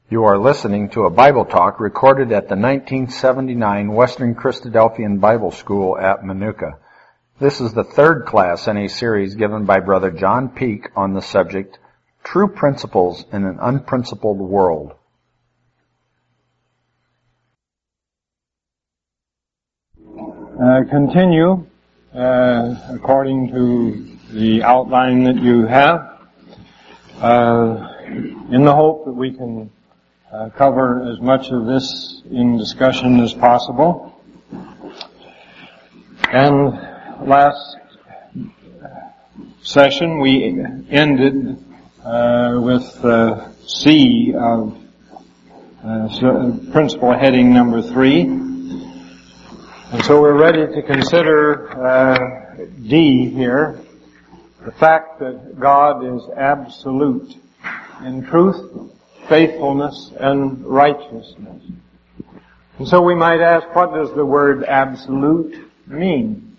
You are listening to a Bible talk recorded at the 1979 Western Christadelphian Bible School at Manuka. This is the third class in a series given by Brother John Peake on the subject, True Principles in an Unprincipled World. Continue according to the outline that you have, in the hope that we can cover as much of this in discussion as possible. And last session we ended with C of principle heading number 3. And so we're ready to consider D here, the fact that God is absolute in truth, faithfulness, and righteousness. And so we might ask, what does the word absolute mean?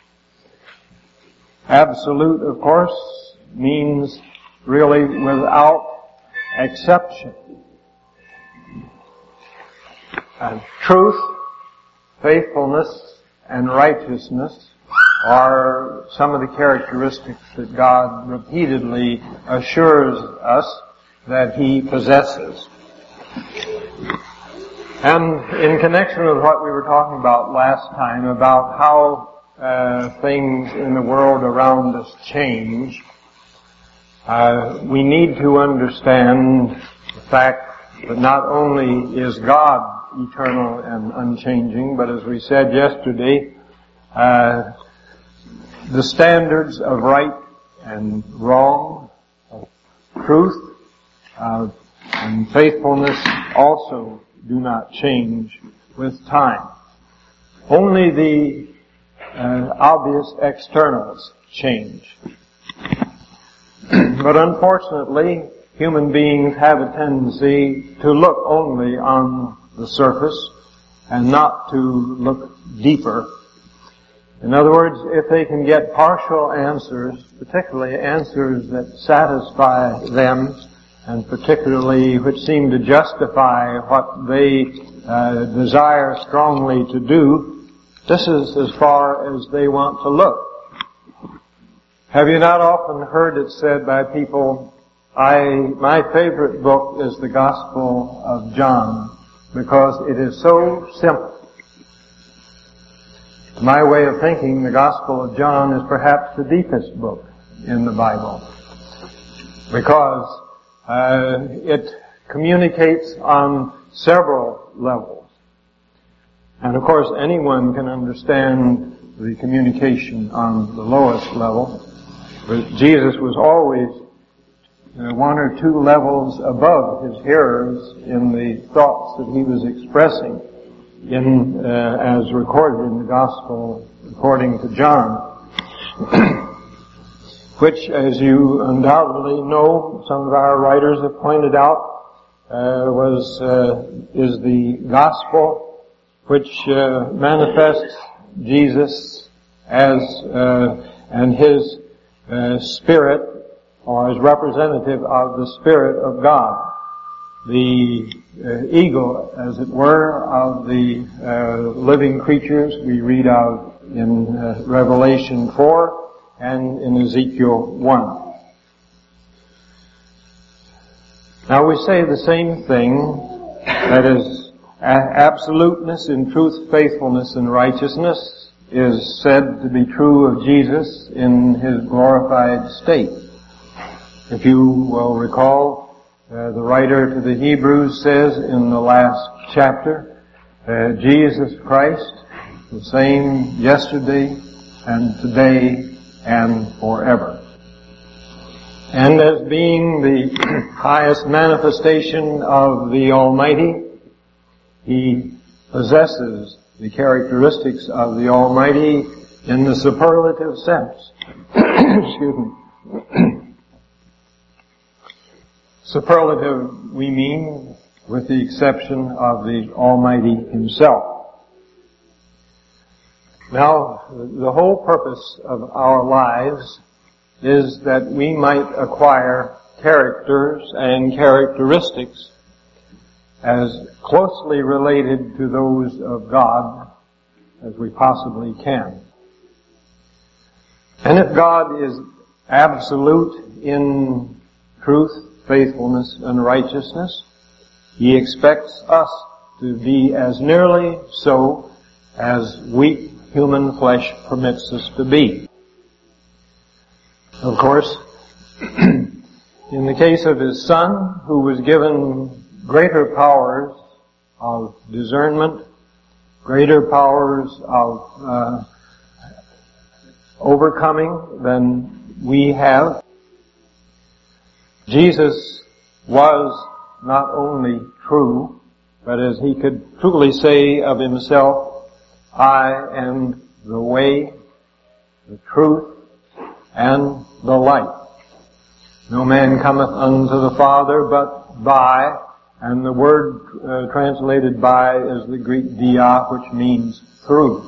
Absolute, of course, means really without exception. Truth, faithfulness, and righteousness are some of the characteristics that God repeatedly assures us that He possesses. And in connection with what we were talking about last time, about how things in the world around us change, we need to understand the fact that not only is God eternal and unchanging, but as we said yesterday, the standards of right and wrong, of truth, and faithfulness also do not change with time. Only the obvious externals change. But unfortunately, human beings have a tendency to look only on the surface and not to look deeper. In other words, if they can get partial answers, particularly answers that satisfy them, and particularly which seem to justify what they desire strongly to do, this is as far as they want to look. Have you not often heard it said by people, my favorite book is the Gospel of John, because it is so simple. To my way of thinking, the Gospel of John is perhaps the deepest book in the Bible, because it communicates on several levels. And of course, anyone can understand the communication on the lowest level, but Jesus was always one or two levels above his hearers in the thoughts that he was expressing as recorded in the Gospel according to John, which, as you undoubtedly know, some of our writers have pointed out, is the Gospel which manifests Jesus as and His Spirit, or as representative of the Spirit of God, the eagle, as it were, of the living creatures we read of in Revelation 4 and in Ezekiel 1. Now we say the same thing, that is, absoluteness in truth, faithfulness, and righteousness is said to be true of Jesus in His glorified state. If you will recall, the writer to the Hebrews says in the last chapter, Jesus Christ, the same yesterday and today and forever. And as being the highest manifestation of the Almighty, He possesses the characteristics of the Almighty in the superlative sense. Excuse me. Superlative, we mean, with the exception of the Almighty Himself. Now, the whole purpose of our lives is that we might acquire characters and characteristics as closely related to those of God as we possibly can. And if God is absolute in truth, faithfulness, and righteousness, He expects us to be as nearly so as weak human flesh permits us to be. Of course, in the case of His Son, who was given greater powers of discernment, greater powers of overcoming than we have, Jesus was not only true, but as He could truly say of Himself, I am the way, the truth, and the light. No man cometh unto the Father but by, and the word translated by is the Greek dia, which means through.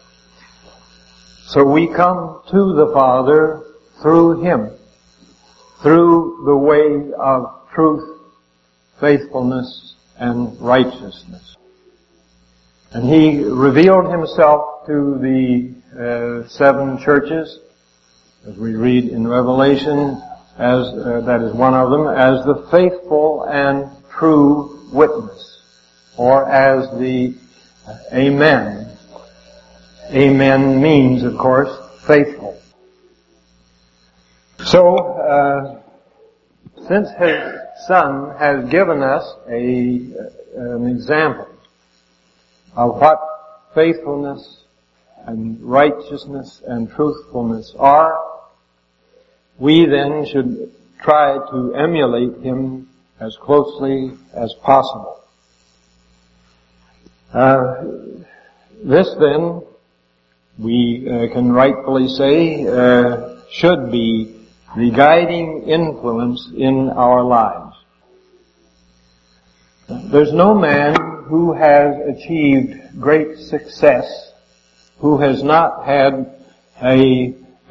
So we come to the Father through Him, through the way of truth, faithfulness, and righteousness. And He revealed Himself to the 7 churches, as we read in Revelation, as that is one of them, as the faithful and true witness, or as the Amen. Amen means, of course, faithful. So, since His Son has given us an example of what faithfulness and righteousness and truthfulness are, we then should try to emulate Him as closely as possible. This then, we can rightfully say, should be the guiding influence in our lives. There's no man who has achieved great success who has not had a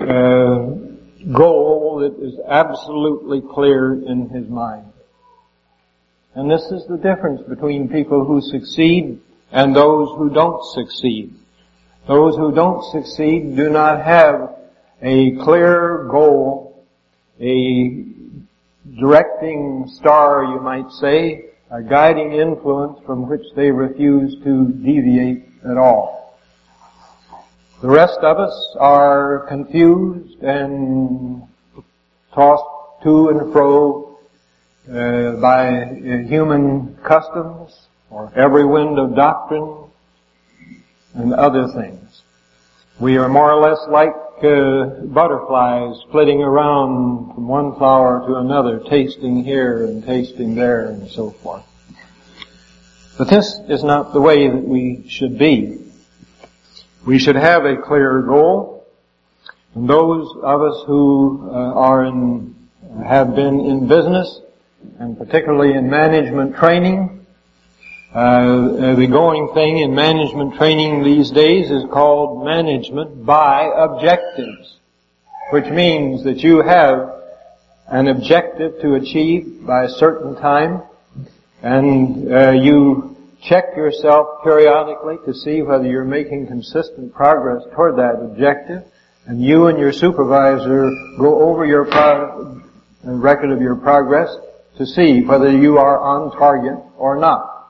goal that is absolutely clear in his mind. And this is the difference between people who succeed and those who don't succeed. Those who don't succeed do not have a clear goal, a directing star, you might say, a guiding influence from which they refuse to deviate at all. The rest of us are confused and tossed to and fro by human customs or every wind of doctrine and other things. We are more or less like butterflies flitting around from one flower to another, tasting here and tasting there and so forth. But this is not the way that we should be. We should have a clear goal, and those of us who have been in business, and particularly in management training, the going thing in management training these days is called management by objectives, which means that you have an objective to achieve by a certain time, and you check yourself periodically to see whether you're making consistent progress toward that objective, and you and your supervisor go over your record of your progress to see whether you are on target or not.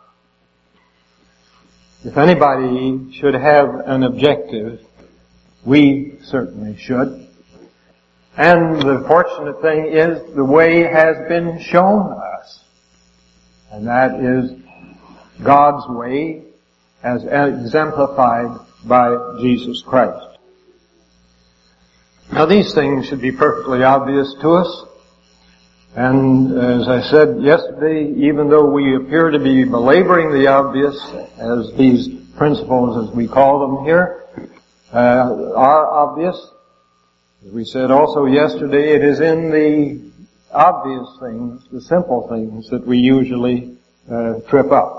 If anybody should have an objective, we certainly should. And the fortunate thing is the way has been shown us. And that is God's way as exemplified by Jesus Christ. Now these things should be perfectly obvious to us. And as I said yesterday, even though we appear to be belaboring the obvious, as these principles, as we call them here, are obvious, as we said also yesterday, it is in the obvious things, the simple things, that we usually trip up.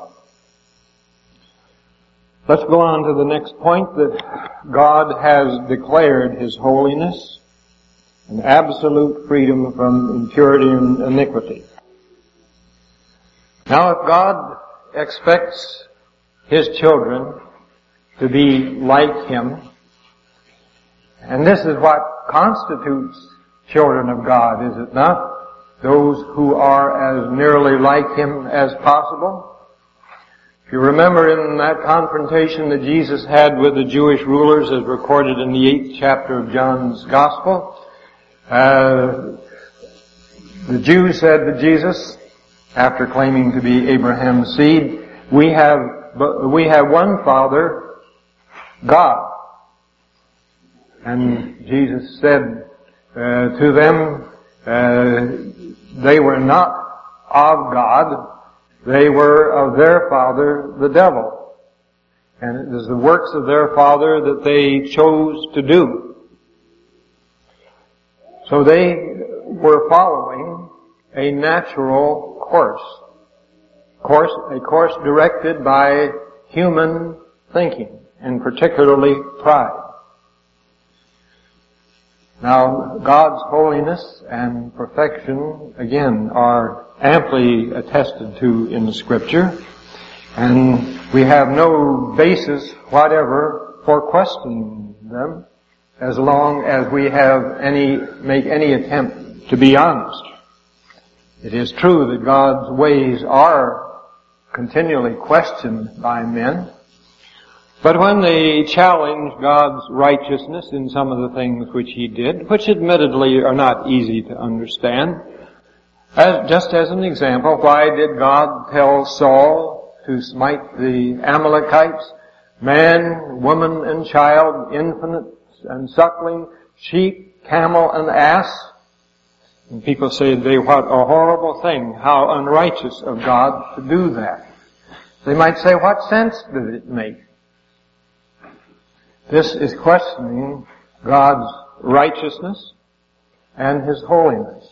Let's go on to the next point, that God has declared His holiness and absolute freedom from impurity and iniquity. Now, if God expects His children to be like Him. And this is what constitutes children of God, is it not? Those who are as nearly like Him as possible. If you remember in that confrontation that Jesus had with the Jewish rulers as recorded in the 8th chapter of John's Gospel, the Jews said to Jesus, after claiming to be Abraham's seed, we have one Father, God. And Jesus said to them, they were not of God, they were of their father, the devil. And it is the works of their father that they chose to do. So they were following a natural course. A course directed by human thinking, and particularly pride. Now, God's holiness and perfection, again, are amply attested to in the Scripture, and we have no basis whatever for questioning them as long as we make any attempt to be honest. It is true that God's ways are continually questioned by men, but when they challenge God's righteousness in some of the things which He did, which admittedly are not easy to understand, just as an example, why did God tell Saul to smite the Amalekites? Man, woman, and child, infant and suckling, sheep, camel, and ass. And people say, what a horrible thing, how unrighteous of God to do that. They might say, what sense did it make? This is questioning God's righteousness and His holiness.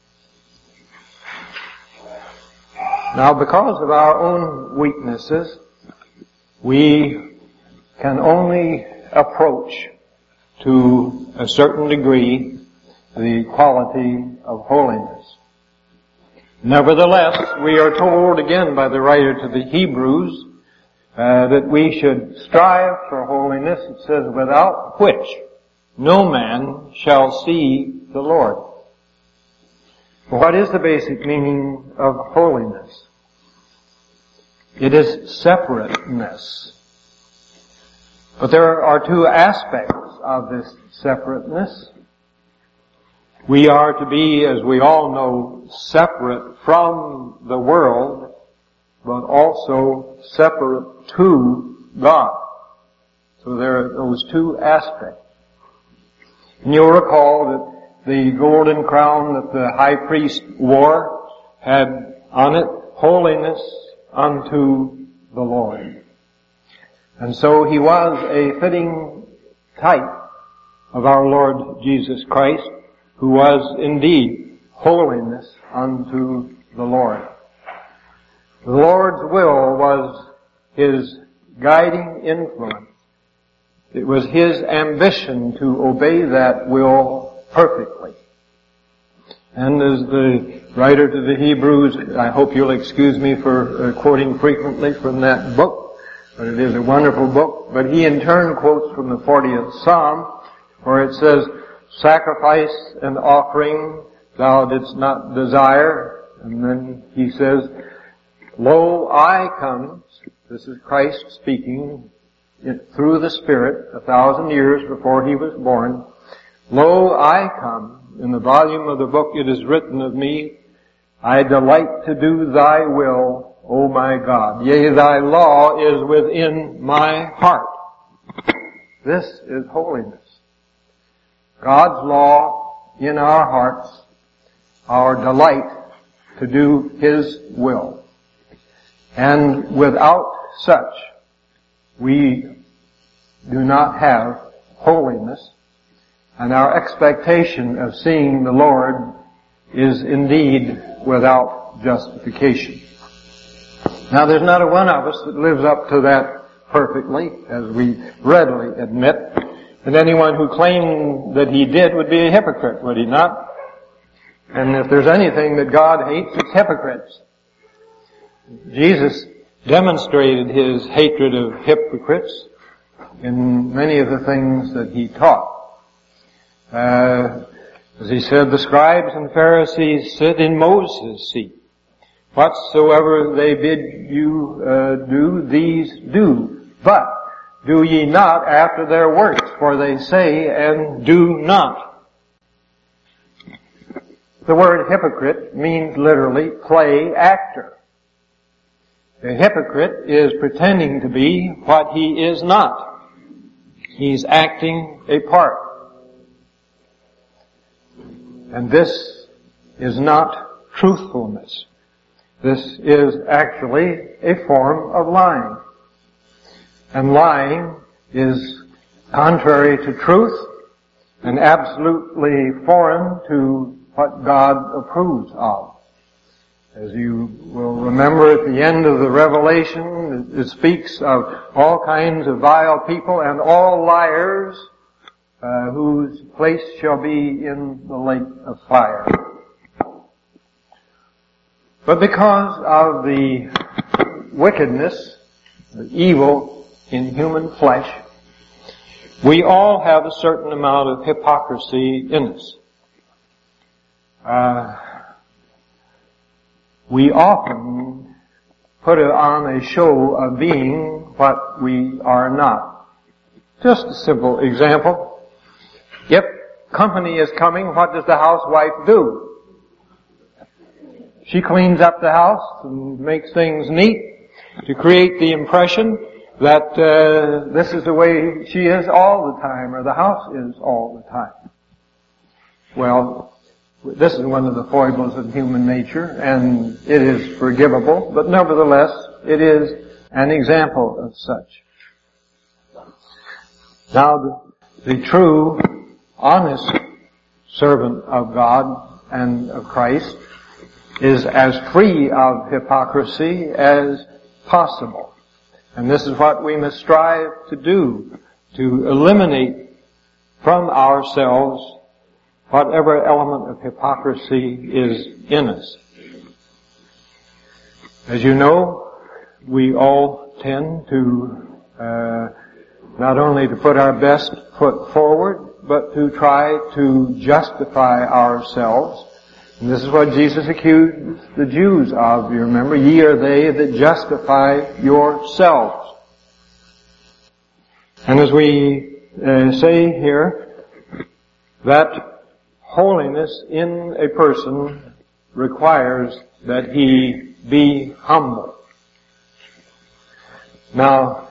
Now, because of our own weaknesses, we can only approach to a certain degree the quality of holiness. Nevertheless, we are told again by the writer to the Hebrews that we should strive for holiness. It says, without which no man shall see the Lord. What is the basic meaning of holiness? It is separateness. But there are two aspects of this separateness. We are to be, as we all know, separate from the world, but also separate to God. So there are those two aspects. And you'll recall that the golden crown that the high priest wore had on it holiness unto the Lord. And so he was a fitting type of our Lord Jesus Christ, who was indeed holiness unto the Lord. The Lord's will was His guiding influence. It was His ambition to obey that will perfectly. And as the writer to the Hebrews, I hope you'll excuse me for quoting frequently from that book, but it is a wonderful book. But he in turn quotes from the 40th Psalm, where it says, sacrifice and offering thou didst not desire. And then he says, lo, I come. This is Christ speaking through the Spirit 1,000 years before He was born. Lo, I come. In the volume of the book it is written of me, I delight to do thy will, O my God. Yea, thy law is within my heart. This is holiness. God's law in our hearts, our delight to do His will. And without such, we do not have holiness, and our expectation of seeing the Lord is indeed without justification. Now, there's not a one of us that lives up to that perfectly, as we readily admit, and anyone who claimed that he did would be a hypocrite, would he not? And if there's anything that God hates, it's hypocrites. Jesus demonstrated his hatred of hypocrites in many of the things that he taught. As he said, the scribes and Pharisees sit in Moses' seat. Whatsoever they bid you do, these do. But do ye not after their works, for they say and do not. The word hypocrite means literally play actor. A hypocrite is pretending to be what he is not. He's acting a part. And this is not truthfulness. This is actually a form of lying. And lying is contrary to truth and absolutely foreign to what God approves of. As you will remember at the end of the Revelation, it speaks of all kinds of vile people and all liars whose place shall be in the lake of fire. But because of the wickedness, the evil in human flesh, we all have a certain amount of hypocrisy in us. We often put on a show of being what we are not. Just a simple example. If company is coming, what does the housewife do? She cleans up the house and makes things neat to create the impression that this is the way she is all the time, or the house is all the time. Well, this is one of the foibles of human nature, and it is forgivable, but nevertheless, it is an example of such. Now, the true, honest servant of God and of Christ is as free of hypocrisy as possible. And this is what we must strive to do, to eliminate from ourselves whatever element of hypocrisy is in us. As you know, we all tend to not only to put our best foot forward, but to try to justify ourselves. And this is what Jesus accused the Jews of. You remember, ye are they that justify yourselves. And as we say here, that holiness in a person requires that he be humble. Now,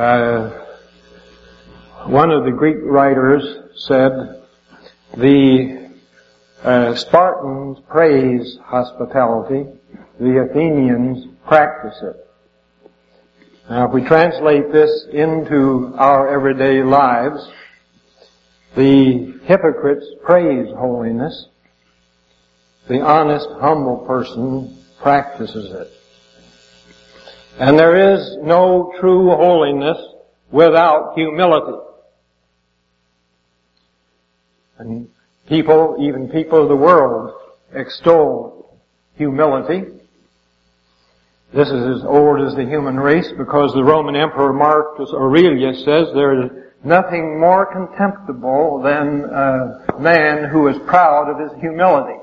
one of the Greek writers said, the Spartans praise hospitality, the Athenians practice it. Now, if we translate this into our everyday lives, the hypocrites praise holiness. The honest, humble person practices it. And there is no true holiness without humility. And people, even people of the world, extol humility. This is as old as the human race, because the Roman Emperor Marcus Aurelius says there is nothing more contemptible than a man who is proud of his humility.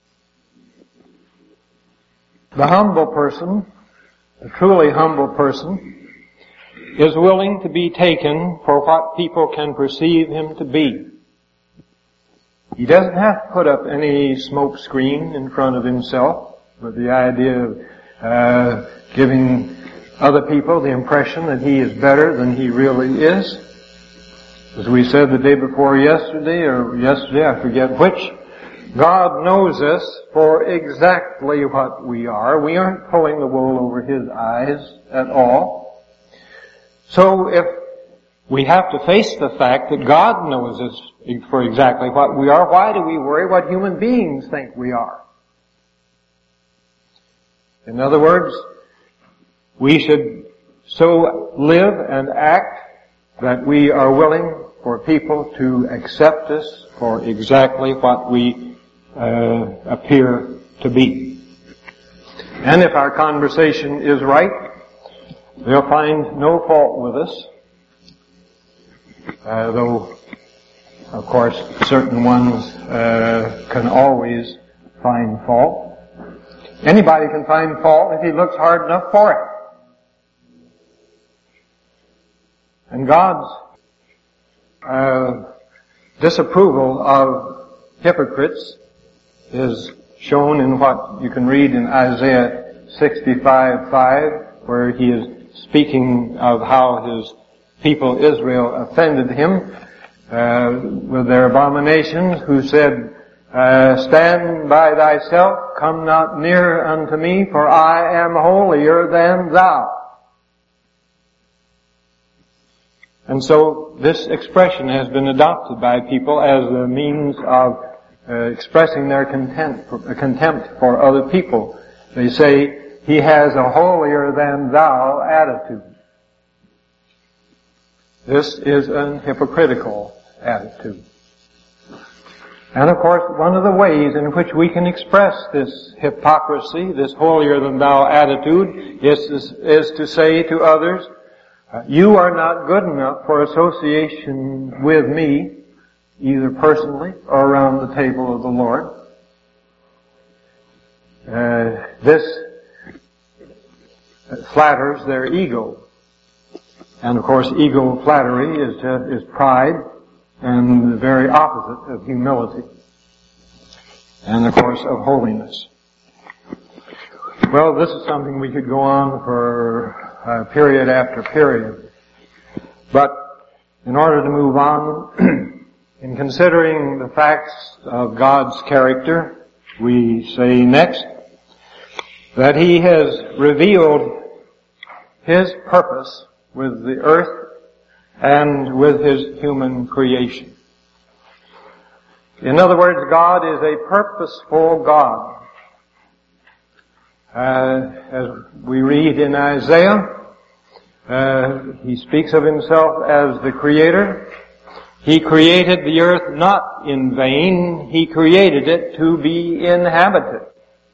The humble person, the truly humble person, is willing to be taken for what people can perceive him to be. He doesn't have to put up any smoke screen in front of himself with the idea of giving other people the impression that he is better than he really is. As we said the day before yesterday, I forget which, God knows us for exactly what we are. We aren't pulling the wool over His eyes at all. So if we have to face the fact that God knows us for exactly what we are, why do we worry what human beings think we are? In other words, we should so live and act that we are willing for people to accept us for exactly what we appear to be. And if our conversation is right, They'll find no fault with us, though, of course, certain ones can always find fault. Anybody can find fault if he looks hard enough for it. And God's disapproval of hypocrites is shown in what you can read in Isaiah 65:5, where he is speaking of how his people Israel offended him with their abominations, who said, stand by thyself, come not near unto me, for I am holier than thou. And so this expression has been adopted by people as a means of expressing their contempt for other people. They say, he has a holier than thou attitude. This is an hypocritical attitude. And of course, one of the ways in which we can express this hypocrisy, this holier than thou attitude, is to say to others, you are not good enough for association with me, either personally or around the table of the Lord. This flatters their ego. And of course, ego flattery is pride and the very opposite of humility. And of course, of holiness. Well, this is something we could go on for period after period. But in order to move on, in considering the facts of God's character, we say next that He has revealed His purpose with the earth and with His human creation. In other words, God is a purposeful God. As we read in Isaiah, he speaks of himself as the Creator. He created the earth not in vain. He created it to be inhabited.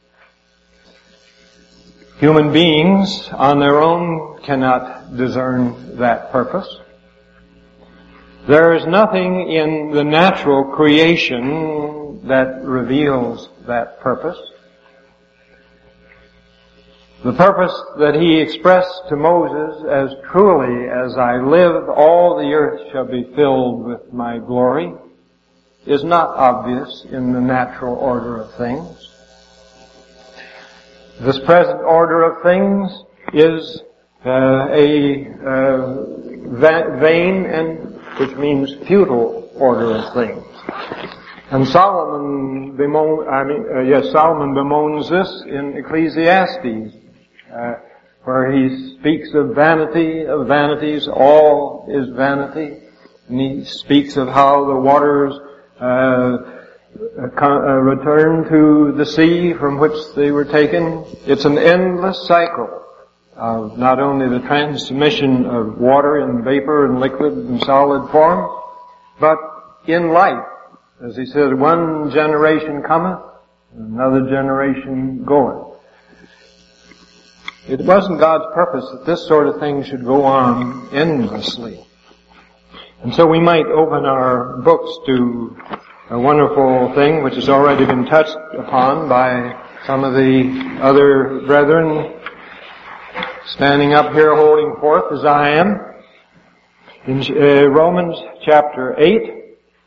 Human beings on their own cannot discern that purpose. There is nothing in the natural creation that reveals that purpose. The purpose that he expressed to Moses, as truly as I live, all the earth shall be filled with my glory, is not obvious in the natural order of things. This present order of things is a vain and, which means futile order of things. And Solomon bemoans this in Ecclesiastes, where he speaks of vanity of vanities, all is vanity. And he speaks of how the waters return to the sea from which they were taken. It's an endless cycle of not only the transmission of water in vapor and liquid and solid form, but in life. As he says, one generation cometh, another generation goeth. It wasn't God's purpose that this sort of thing should go on endlessly. And so we might open our books to a wonderful thing which has already been touched upon by some of the other brethren standing up here holding forth as I am. In Romans chapter 8,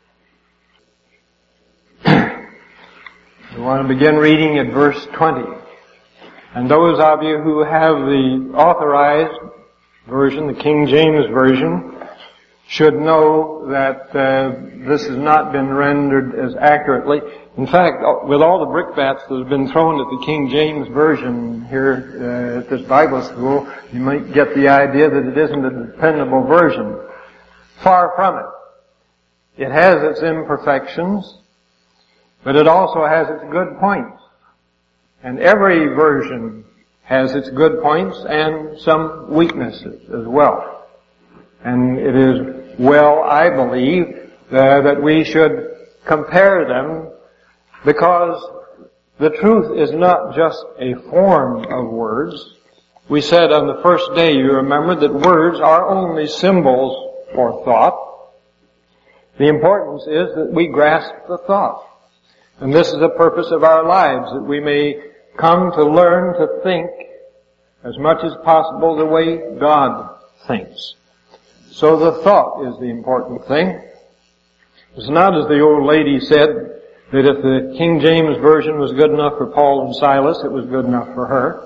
we want to begin reading at verse 20. And those of you who have the authorized version, the King James Version, should know that this has not been rendered as accurately. In fact, with all the brickbats that have been thrown at the King James Version here at this Bible school, you might get the idea that it isn't a dependable version. Far from it. It has its imperfections, but it also has its good points. And every version has its good points and some weaknesses as well. And it is well, I believe, that we should compare them, because the truth is not just a form of words, We said on the first day, you remember, that words are only symbols for thought. The importance is that we grasp the thought. And this is the purpose of our lives, that we may come to learn to think as much as possible the way God thinks. So the thought is the important thing. It's not, as the old lady said, that if the King James Version was good enough for Paul and Silas, it was good enough for her.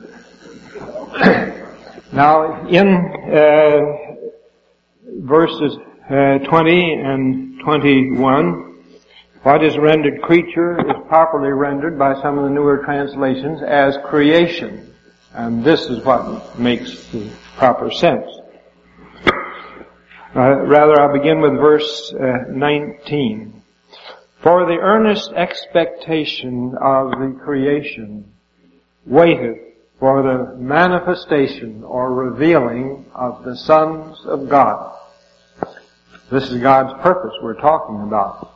Now, in verses 20 and 21, what is rendered creature is properly rendered by some of the newer translations as creation. And this is what makes the proper sense. Rather, I'll begin with verse 19. For the earnest expectation of the creation waiteth for the manifestation or revealing of the sons of God. This is God's purpose we're talking about.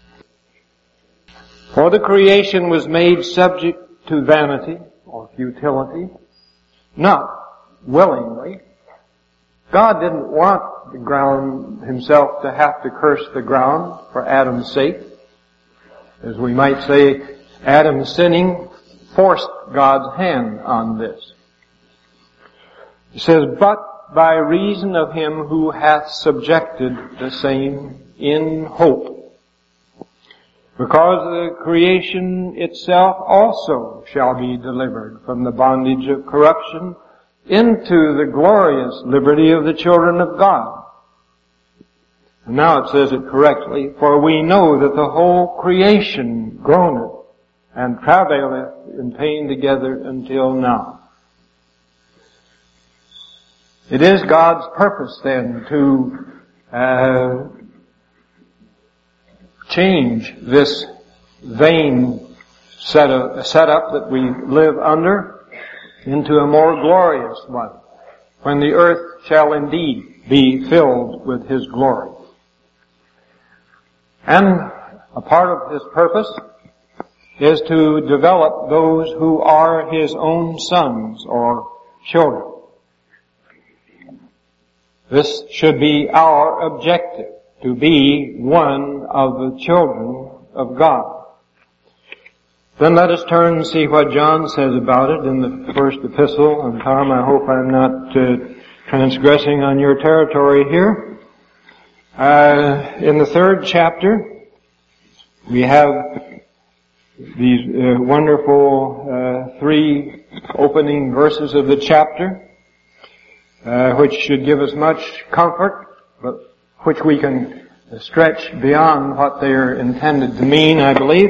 For the creation was made subject to vanity or futility, not willingly. God didn't want the ground himself to have to curse the ground for Adam's sake. As we might say, Adam's sinning forced God's hand on this. It says, but by reason of him who hath subjected the same in hope. Because the creation itself also shall be delivered from the bondage of corruption into the glorious liberty of the children of God. And now it says it correctly, for we know that the whole creation groaneth and travaileth in pain together until now. It is God's purpose then to change this vain setup that we live under into a more glorious one, when the earth shall indeed be filled with His glory. And a part of His purpose is to develop those who are His own sons or children. This should be our objective, to be one of the children of God. Then let us turn and see what John says about it in the first epistle. And Tom, I hope I'm not transgressing on your territory here. In the 3rd chapter, we have these wonderful 3 opening verses of the chapter, which should give us much comfort, but which we can stretch beyond what they are intended to mean, I believe.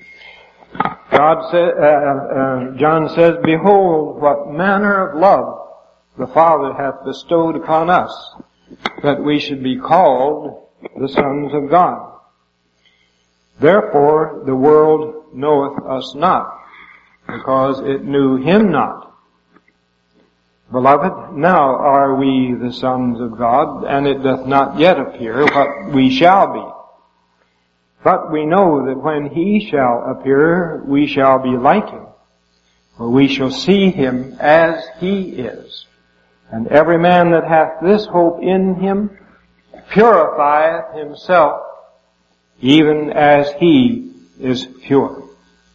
John says, behold, what manner of love the Father hath bestowed upon us, that we should be called the sons of God. Therefore the world knoweth us not, because it knew Him not. Beloved, now are we the sons of God, and it doth not yet appear what we shall be. But we know that when He shall appear, we shall be like Him, for we shall see Him as He is. And every man that hath this hope in Him purifieth himself, even as He is pure.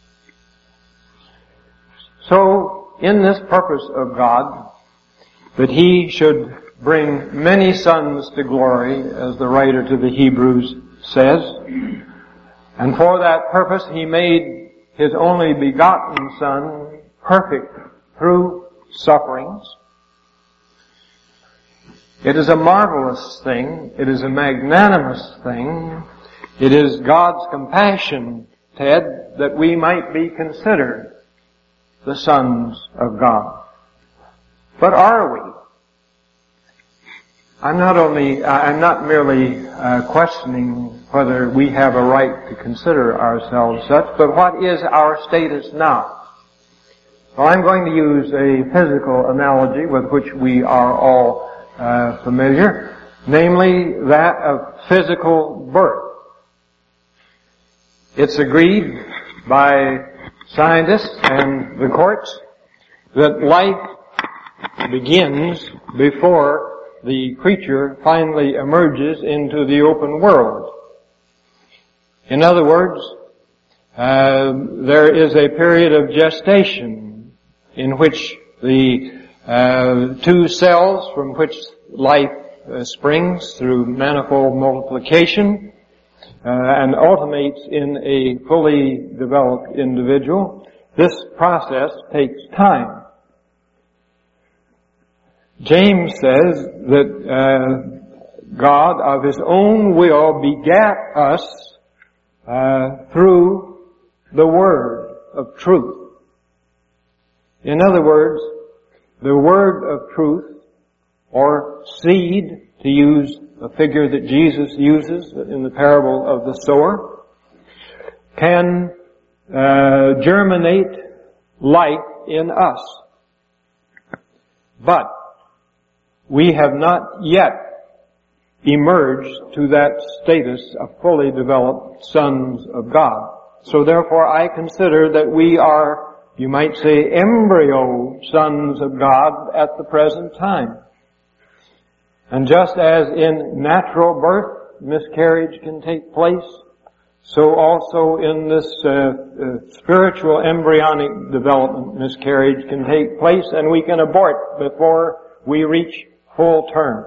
So, in this purpose of God, that He should bring many sons to glory, as the writer to the Hebrews says, and for that purpose He made His only begotten Son perfect through sufferings. It is a marvelous thing. It is a magnanimous thing. It is God's compassion, Ted, that we might be considered the sons of God. But are we? I'm not merely questioning whether we have a right to consider ourselves such, but what is our status now? Well, I'm going to use a physical analogy with which we are all familiar, namely that of physical birth. It's agreed by scientists and the courts that life begins before the creature finally emerges into the open world. In other words, there is a period of gestation in which the two cells from which life springs through manifold multiplication and ultimates in a fully developed individual. This process takes time. James says that God of His own will begat us through the word of truth. In other words, the word of truth, or seed, to use a figure that Jesus uses in the parable of the sower, can germinate life in us. But we have not yet emerged to that status of fully developed sons of God. So therefore I consider that we are, you might say, embryo sons of God at the present time. And just as in natural birth miscarriage can take place, so also in this spiritual embryonic development miscarriage can take place, and we can abort before we reach full term.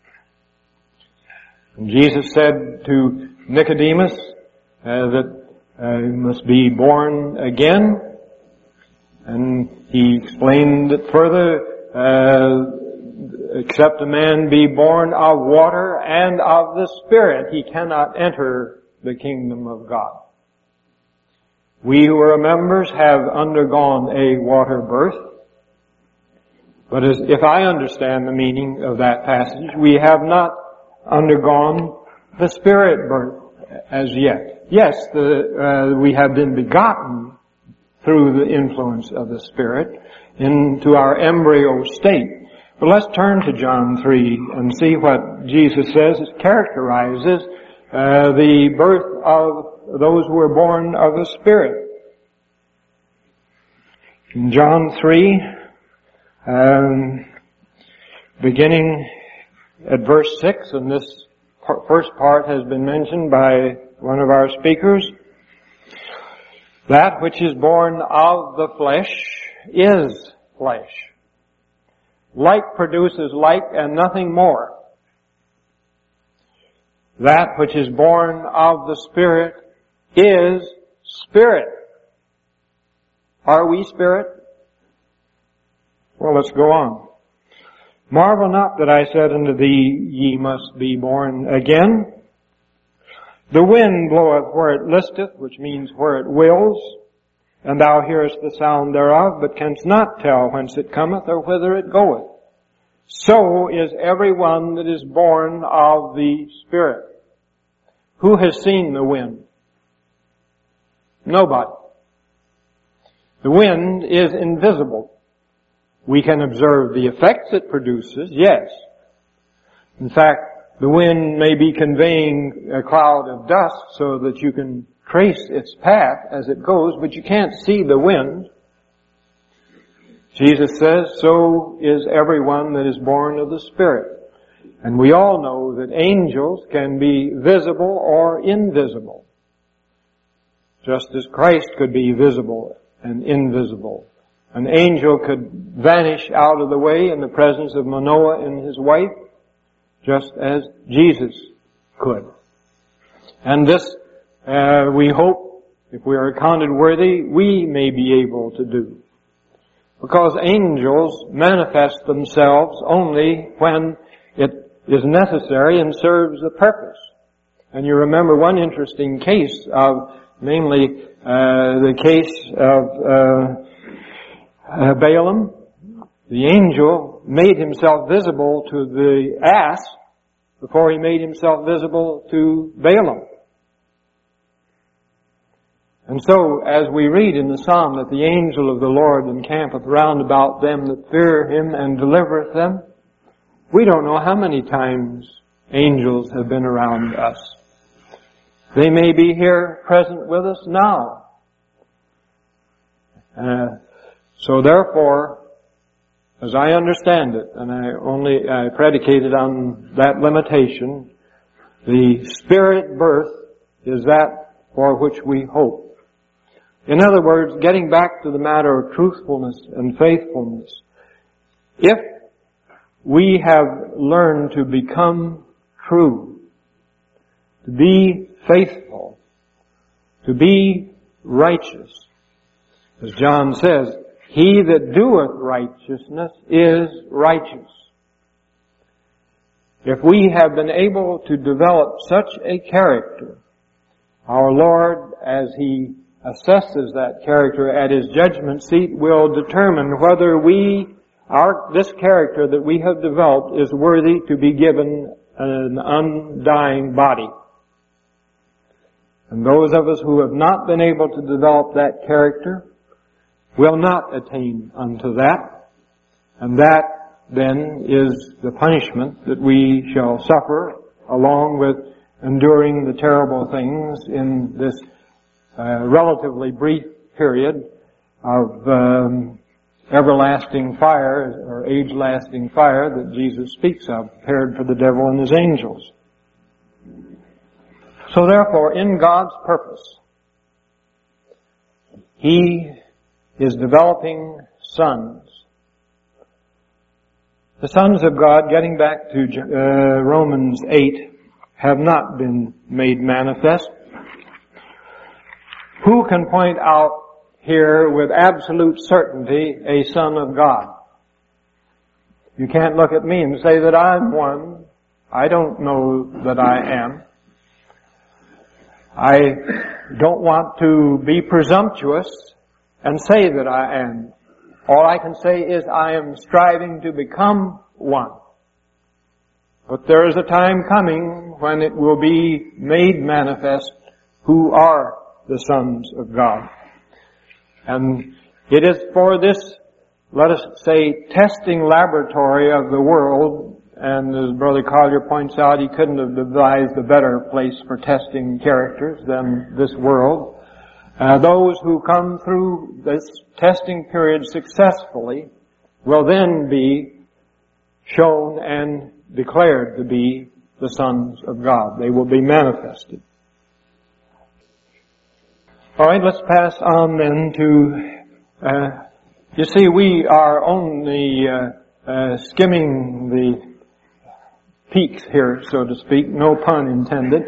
And Jesus said to Nicodemus that you must be born again, and he explained it further, except a man be born of water and of the Spirit, he cannot enter the kingdom of God. We who are members have undergone a water birth, but if I understand the meaning of that passage, we have not undergone the Spirit birth as yet. Yes, we have been begotten through the influence of the Spirit into our embryo state. But let's turn to John 3 and see what Jesus says characterizes the birth of those who are born of the Spirit. In John 3, beginning at verse 6, and this first part has been mentioned by one of our speakers, that which is born of the flesh is flesh. Like produces like and nothing more. That which is born of the Spirit is spirit. Are we spirit? Well, let's go on. Marvel not that I said unto thee, ye must be born again. The wind bloweth where it listeth, which means where it wills, and thou hearest the sound thereof, but canst not tell whence it cometh or whither it goeth. So is every one that is born of the Spirit. Who has seen the wind? Nobody. The wind is invisible. We can observe the effects it produces, yes. In fact, the wind may be conveying a cloud of dust so that you can trace its path as it goes, but you can't see the wind. Jesus says, so is everyone that is born of the Spirit. And we all know that angels can be visible or invisible, just as Christ could be visible and invisible. An angel could vanish out of the way in the presence of Manoah and his wife, just as Jesus could. And this, we hope, if we are accounted worthy, we may be able to do. Because angels manifest themselves only when it is necessary and serves a purpose. And you remember one interesting case of, namely, the case of Balaam. The angel made himself visible to the ass before he made himself visible to Balaam. And so, as we read in the Psalm that the angel of the Lord encampeth round about them that fear Him and delivereth them, we don't know how many times angels have been around us. They may be here present with us now. So therefore, as I understand it, and I predicate it on that limitation, the Spirit birth is that for which we hope. In other words, getting back to the matter of truthfulness and faithfulness, if we have learned to become true, to be faithful, to be righteous, as John says, he that doeth righteousness is righteous. If we have been able to develop such a character, our Lord, as He assesses that character at His judgment seat, will determine whether this character that we have developed is worthy to be given an undying body. And those of us who have not been able to develop that character will not attain unto that. And that then is the punishment that we shall suffer along with enduring the terrible things in this relatively brief period of everlasting fire or age-lasting fire that Jesus speaks of, prepared for the devil and his angels. So therefore, in God's purpose, He is developing sons. The sons of God, getting back to Romans 8, have not been made manifest. Who can point out here with absolute certainty a son of God? You can't look at me and say that I'm one. I don't know that I am. I don't want to be presumptuous and say that I am. All I can say is I am striving to become one. But there is a time coming when it will be made manifest who are the sons of God. And it is for this, let us say, testing laboratory of the world, and as Brother Collier points out, he couldn't have devised a better place for testing characters than this world. Those who come through this testing period successfully will then be shown and declared to be the sons of God. They will be manifested. All right, let's pass on then to, you see, we are only skimming the peaks here, so to speak, no pun intended,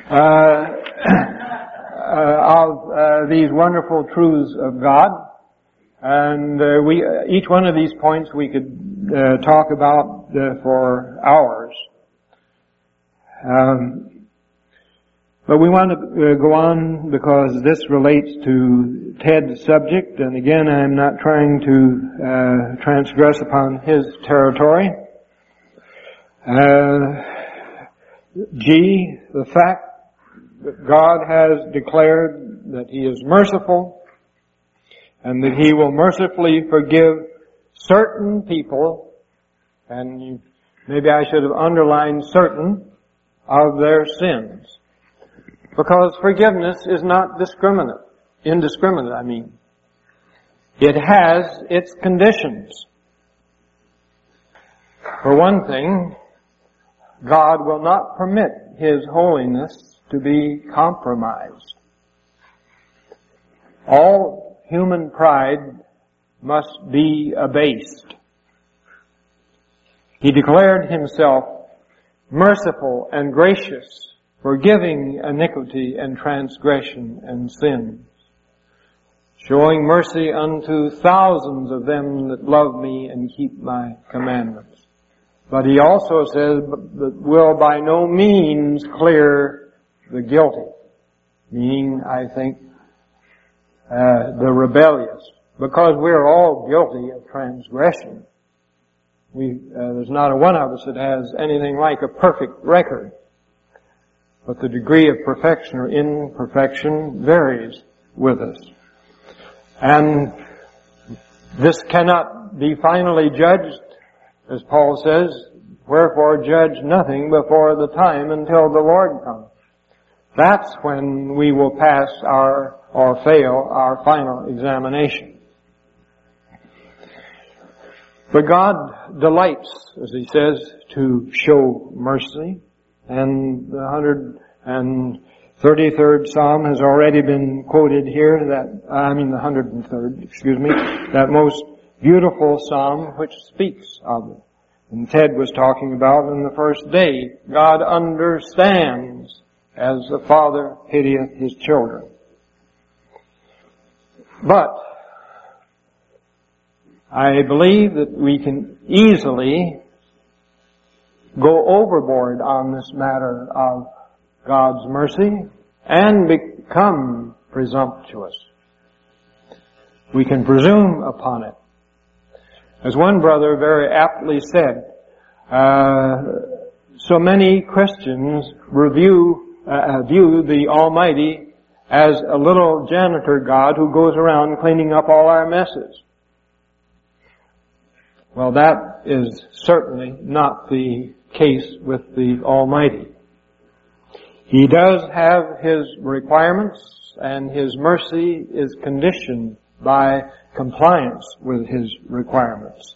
of these wonderful truths of God. And each one of these points we could talk about for hours. But we want to go on because this relates to Ted's subject, and again, I'm not trying to transgress upon his territory. G, the fact that God has declared that He is merciful and that He will mercifully forgive certain people, and maybe I should have underlined certain, of their sins. Because forgiveness is not indiscriminate, I mean. It has its conditions. For one thing, God will not permit His holiness to be compromised. All human pride must be abased. He declared Himself merciful and gracious, forgiving iniquity and transgression and sins, showing mercy unto thousands of them that love me and keep my commandments. But He also says that will by no means clear the guilty, meaning, I think, the rebellious, because we're all guilty of transgression. There's not a one of us that has anything like a perfect record. But the degree of perfection or imperfection varies with us. And this cannot be finally judged, as Paul says, wherefore judge nothing before the time until the Lord comes. That's when we will pass or fail our final examination. But God delights, as he says, to show mercy. And the 133rd Psalm has already been quoted here, the 103rd, that most beautiful Psalm which speaks of it. And Ted was talking about in the first day, God understands as the Father pitieth His children. But I believe that we can easily go overboard on this matter of God's mercy and become presumptuous. We can presume upon it. As one brother very aptly said, so many Christians view the Almighty as a little janitor God who goes around cleaning up all our messes. Well, that is certainly not the case with the Almighty. He does have His requirements, and His mercy is conditioned by compliance with His requirements.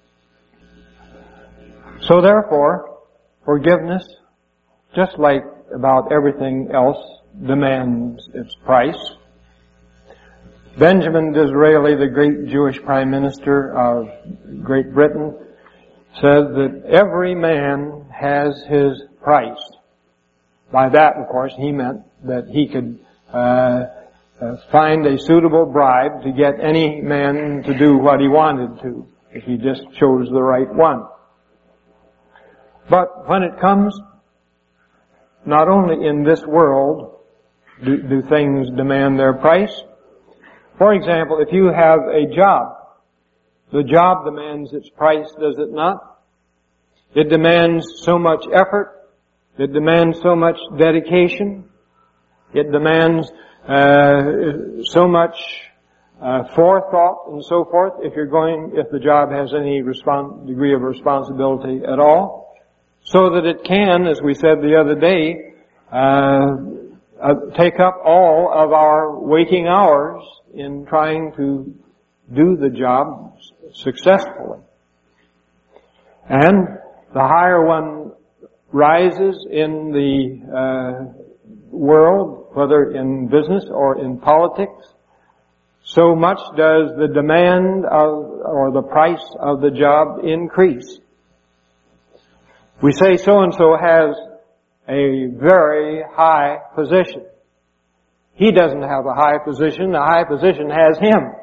So therefore, forgiveness, just like about everything else, demands its price. Benjamin Disraeli, the great Jewish Prime Minister of Great Britain, said that every man has his price. By that, of course, he meant that he could find a suitable bribe to get any man to do what he wanted to, if he just chose the right one. But when it comes, not only in this world do things demand their price. For example, if you have a job, the job demands its price, does it not? It demands so much effort. It demands so much dedication. It demands so much forethought and so forth if the job has any degree of responsibility at all, so that it can, as we said the other day, take up all of our waking hours in trying to do the job successfully. And the higher one rises in the world, whether in business or in politics, so much does the demand or the price of the job increase. We say so-and-so has a very high position. He doesn't have a high position. The high position has him.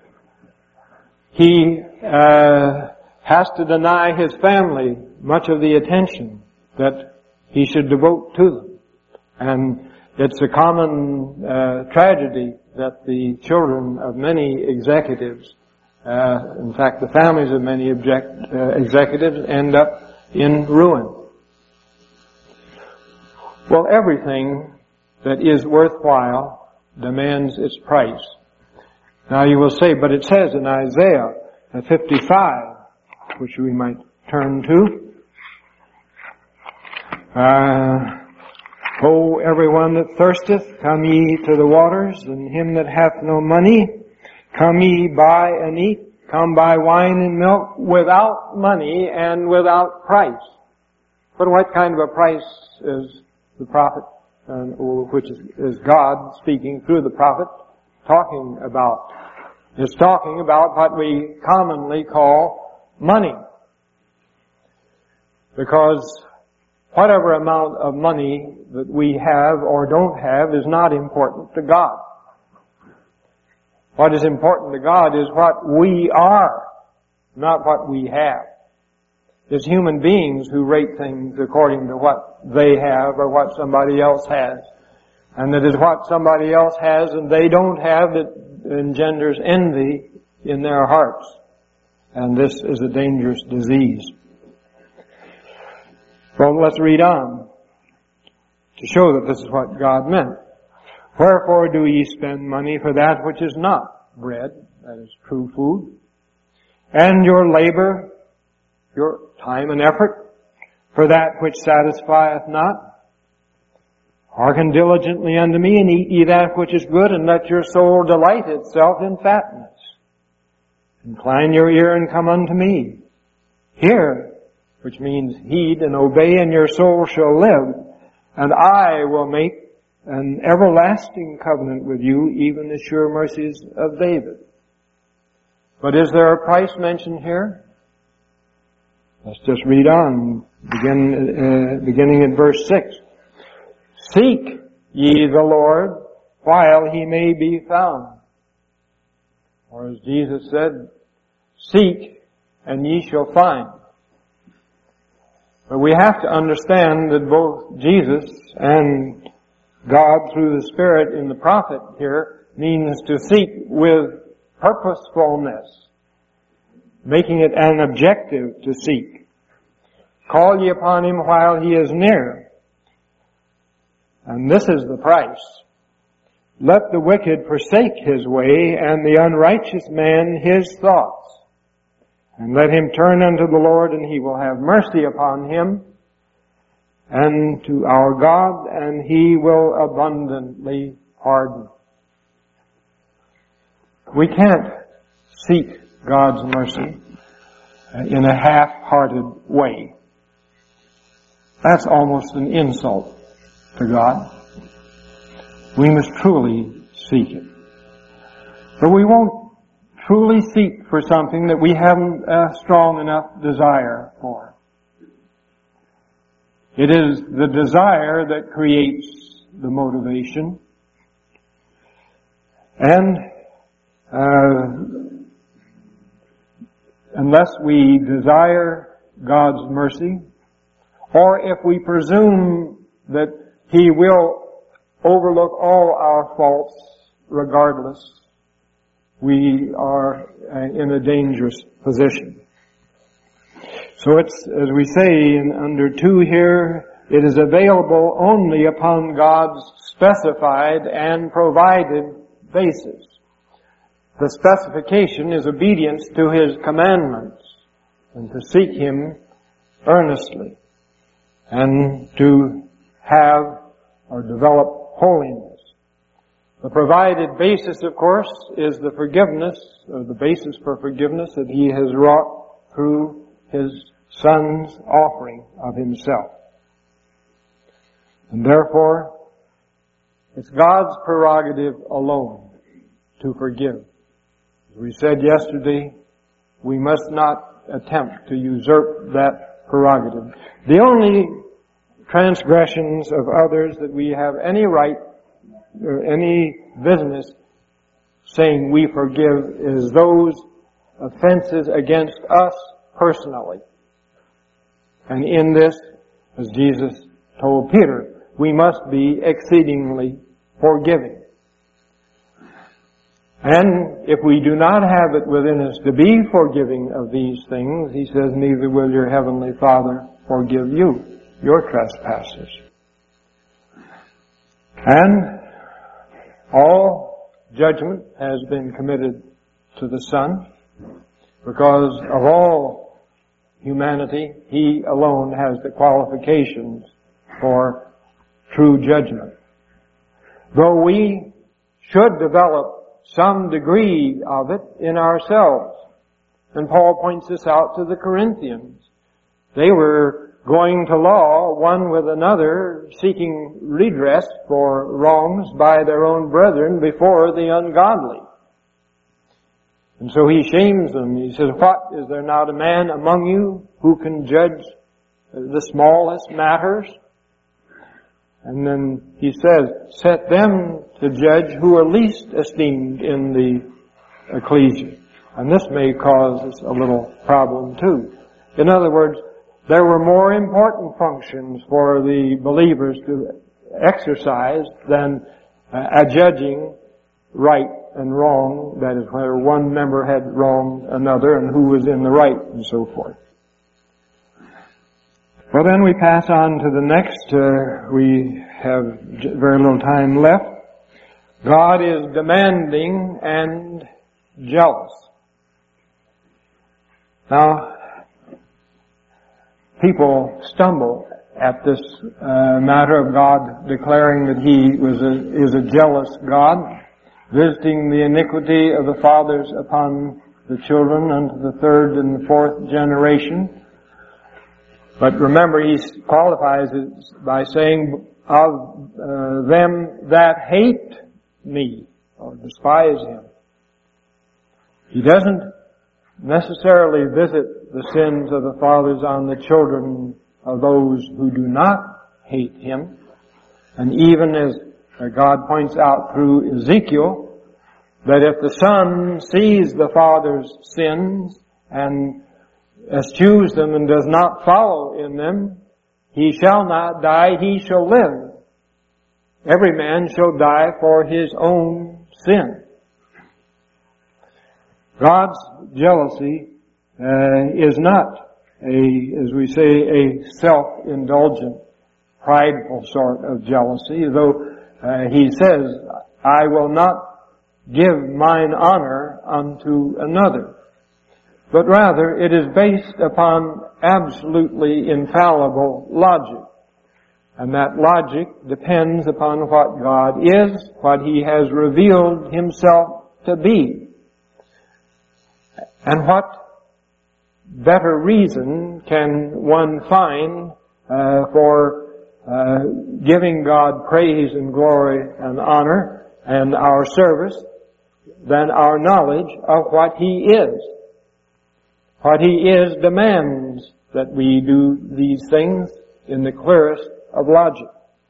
He has to deny his family much of the attention that he should devote to them. And it's a common tragedy that the children of many executives, in fact the families of many executives, end up in ruin. Well, everything that is worthwhile demands its price. Now you will say, but it says in Isaiah 55, which we might turn to, O everyone that thirsteth, come ye to the waters, and him that hath no money, come ye buy and eat, come buy wine and milk without money and without price. But what kind of a price is the prophet, which is God speaking through the prophet, talking about? It's talking about what we commonly call money. Because whatever amount of money that we have or don't have is not important to God. What is important to God is what we are, not what we have. It's human beings who rate things according to what they have or what somebody else has. And it is what somebody else has and they don't have that engenders envy in their hearts. And this is a dangerous disease. Well, let's read on to show that this is what God meant. Wherefore do ye spend money for that which is not bread, that is true food, and your labor, your time and effort, for that which satisfieth not? Hearken diligently unto me, and eat ye that which is good, and let your soul delight itself in fatness. Incline your ear and come unto me. Hear, which means heed and obey, and your soul shall live. And I will make an everlasting covenant with you, even the sure mercies of David. But is there a price mentioned here? Let's just read on, beginning in verse 6. Seek ye the Lord while he may be found. Or as Jesus said, seek and ye shall find. But we have to understand that both Jesus and God through the Spirit in the prophet here means to seek with purposefulness, making it an objective to seek. Call ye upon him while he is near. And this is the price. Let the wicked forsake his way, and the unrighteous man his thoughts. And let him turn unto the Lord, and he will have mercy upon him, and to our God, and he will abundantly pardon. We can't seek God's mercy in a half-hearted way. That's almost an insult to God. We must truly seek it. But we won't truly seek for something that we haven't a strong enough desire for. It is the desire that creates the motivation. And unless we desire God's mercy, or if we presume that He will overlook all our faults regardless, we are in a dangerous position. So it's, as we say in under 2 here, it is available only upon God's specified and provided basis. The specification is obedience to His commandments and to seek Him earnestly and to have or develop holiness. The provided basis, of course, is the forgiveness, or the basis for forgiveness that He has wrought through His Son's offering of Himself. And therefore, it's God's prerogative alone to forgive. As we said yesterday, we must not attempt to usurp that prerogative. The only transgressions of others that we have any right or any business saying we forgive is those offenses against us personally. And in this, as Jesus told Peter, we must be exceedingly forgiving. And if we do not have it within us to be forgiving of these things, He says, neither will your heavenly Father forgive you your trespasses. And all judgment has been committed to the Son, because of all humanity, He alone has the qualifications for true judgment. Though we should develop some degree of it in ourselves. And Paul points this out to the Corinthians. They were going to law one with another, seeking redress for wrongs by their own brethren before the ungodly. And so he shames them. He says, what, is there not a man among you who can judge the smallest matters? And then he says, set them to judge who are least esteemed in the ecclesia. And this may cause us a little problem too. In other words, there were more important functions for the believers to exercise than judging right and wrong, that is, where one member had wronged another and who was in the right and so forth. Well, then we pass on to the next. We have very little time left. God is demanding and jealous. Now, people stumble at this matter of God declaring that He is a jealous God, visiting the iniquity of the fathers upon the children unto the 3rd and the 4th generation. But remember, he qualifies it by saying, of them that hate me, or despise him. He doesn't necessarily visit the sins of the fathers on the children of those who do not hate him. And even as God points out through Ezekiel, that if the son sees the father's sins and eschews them and does not follow in them, he shall not die, he shall live. Every man shall die for his own sin. God's jealousy is not as we say, a self-indulgent, prideful sort of jealousy, though he says, I will not give mine honor unto another. But rather, it is based upon absolutely infallible logic. And that logic depends upon what God is, what He has revealed Himself to be. And what better reason can one find for giving God praise and glory and honor and our service than our knowledge of what He is. What He is demands that we do these things in the clearest of logic.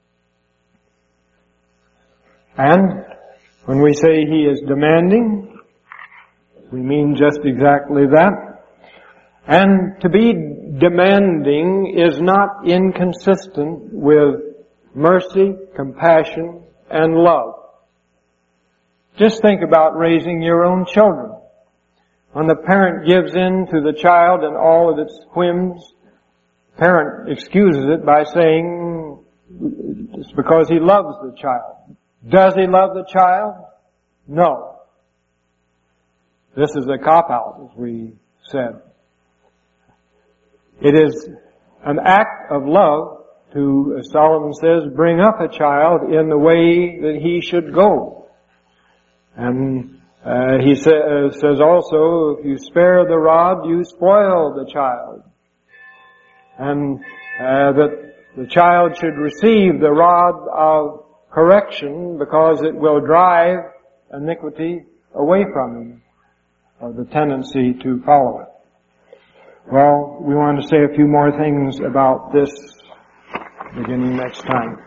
And when we say He is demanding, we mean just exactly that. And to be demanding is not inconsistent with mercy, compassion, and love. Just think about raising your own children. When the parent gives in to the child and all of its whims, the parent excuses it by saying it's because he loves the child. Does he love the child? No. This is a cop-out, as we said. It is an act of love to, as Solomon says, bring up a child in the way that he should go. And he says also, if you spare the rod, you spoil the child. And that the child should receive the rod of correction because it will drive iniquity away from him, or the tendency to follow it. Well, we want to say a few more things about this beginning next time.